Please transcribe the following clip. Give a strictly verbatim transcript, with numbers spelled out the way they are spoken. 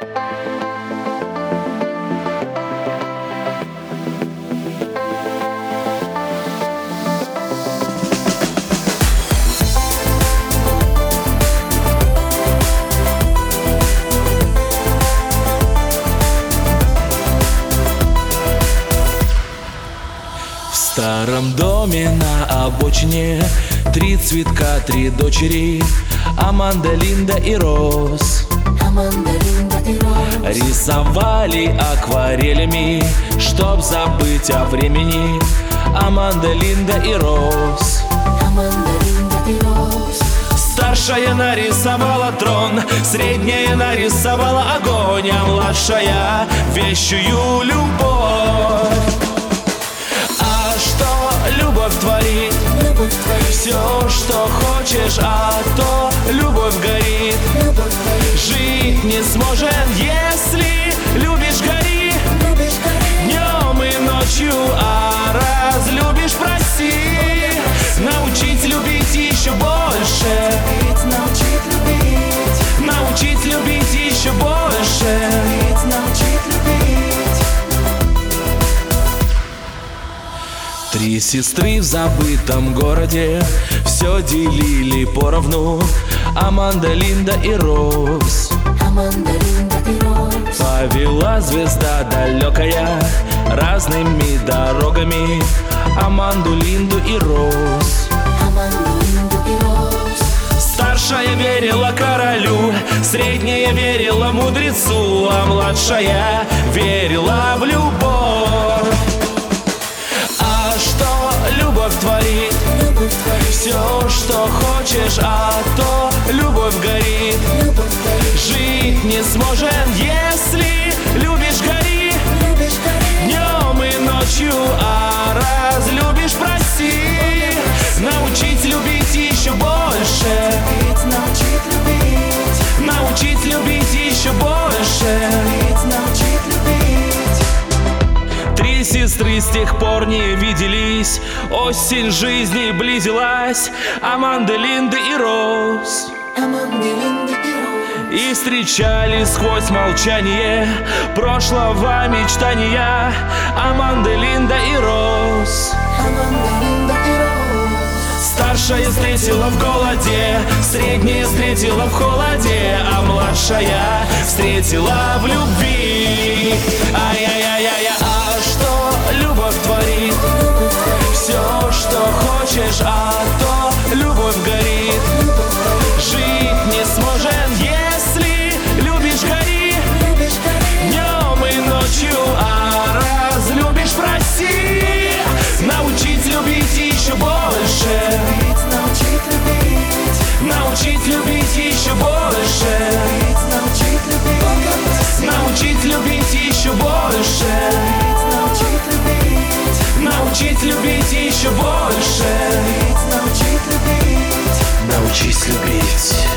В старом доме на обочине три цветка, три дочери: Аманда, Линда и Роз. Аманда, Линда и Роз. Рисовали акварелями, чтоб забыть о времени: Аманда, Линда и Роз. Аманда, Линда и Роз. Старшая нарисовала трон, средняя нарисовала огонь, а младшая вещую любовь. А что любовь творит? Любовь творит. Все, что хочешь, а то любовь горит. Любовь творит. Жить не сможем, если любишь, гори. Любишь, гори. Днем и ночью, а разлюбишь, проси. Научить любить еще больше. Ведь научить любить. Научить любить еще больше. Ведь научить любить. Три сестры в забытом городе все делили поровну: Аманда, Линда и Роз. Аманда, Линда и Роз. Повела звезда далекая разными дорогами Аманду, Линду и Роз. Аманду, Линду и Роз. Старшая верила королю, средняя верила мудрецу, а младшая верила в любовь. А что любовь творит? Любовь творит. Все, что хочешь, а то любовь горит. Любовь творит. Жить не сможем, если любишь, гори. Любишь, гори. Днем и ночью, а разлюбишь, проси. Научить любить еще больше. Ведь научить любить. Научить любить еще больше. Ведь научить любить. Три сестры с тех пор не виделись, осень жизни близилась: Аманда, Линда и Роз. Аманда, Линда и Роз. И встречались сквозь молчание прошлого мечтания: Аманда, Линда и Роз. Аманда, Линда и Роз. Старшая встретила в голоде, средняя встретила в холоде, а младшая встретила в любви. Ай-яй-яй-яй, а что любовь творит? Любовь творит. Все, что хочешь, а то любовь горит. Любовь творит. Жить не сможем, если любишь, гори. Любишь, гори. Днем и ночью, а разлюбишь, проси. Научить любить еще больше. Ведь научить любить. Научить любить еще больше. Ведь научить любить. Научить любить еще больше. Ведь научить любить. Научить любить еще больше. Ведь научить любить. Научись любить.